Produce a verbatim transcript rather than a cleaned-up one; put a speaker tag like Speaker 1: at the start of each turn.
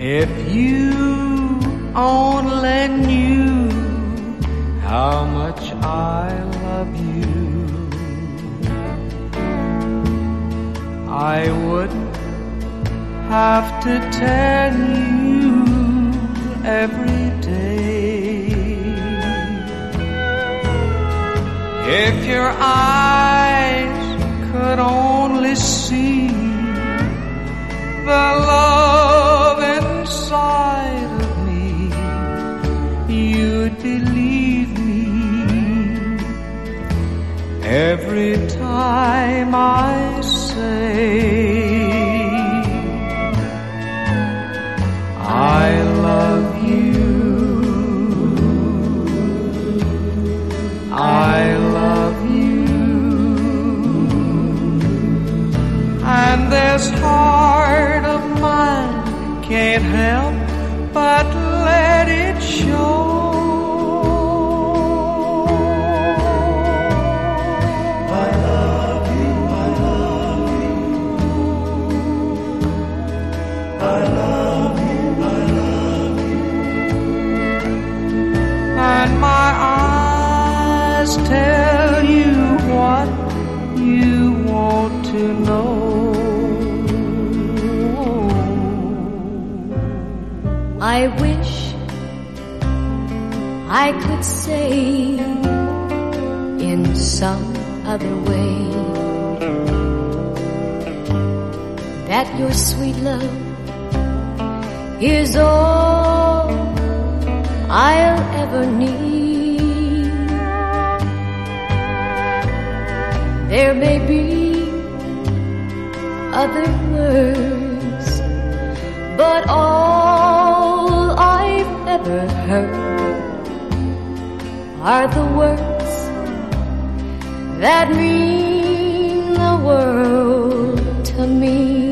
Speaker 1: If you only knew how much I love you, I wouldn't have to tell you every day. If your eyes could only see the love inside of me, you'd believe me every time I say I love you. I love you. And this heart of mine can't help but let it show. I love you, I love you. I love you, I love you. And my eyes tell you what you want to know.
Speaker 2: I wish I could say in some other way that your sweet love is all I'll ever need. There may be other words, but all I've ever heard are the words that mean the world to me.